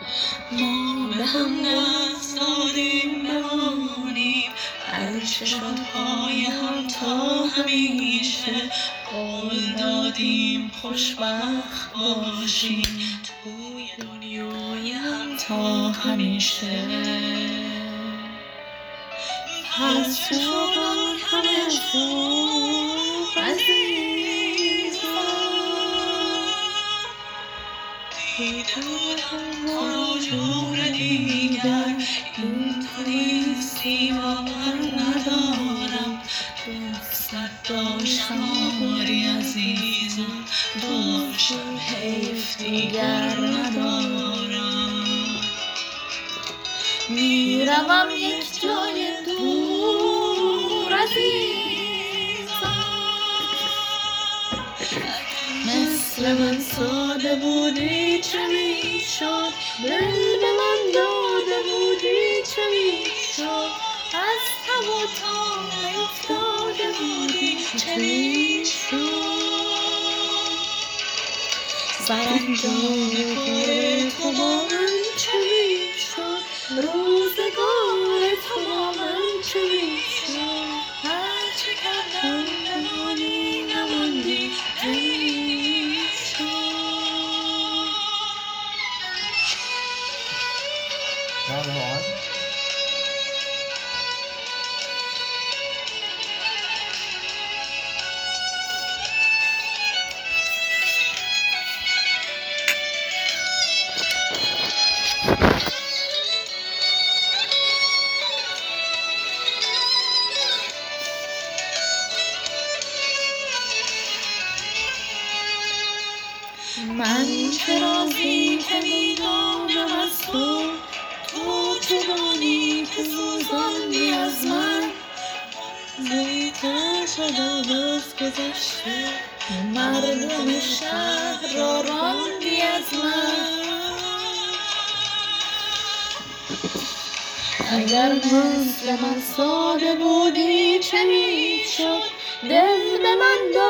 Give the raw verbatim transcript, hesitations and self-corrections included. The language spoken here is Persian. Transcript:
ما به هم نفسادیم بمانیم از چشم‌های هم تا همیشه قول دادیم خوشبخت باشیم توی دنیای هم تا همیشه پس شد آن همه شوق عزیزم دیدم ما جور دیگر اینطوری سیمابر ندارم دوست داشتم آری عزیزم داشتم حیف دیگر ندارم میروم یک جای دور عزیزم مثل من ساده بودی چه میشد دل به من داده بودی چه میشد از تب و تاب افتاده بودی چه میشد سرانجام کار تو با من چه میشد روزگار تو با من چه میشد هرچه کردم نمانی نماندی چه میشد من چه رازی که میدانم از تو تو چگانی که سوزاندی از من زودتر شدم از گذشته مردم شهر را راندی از من اگر مثل من ساده بودی چه میشد دل به من داد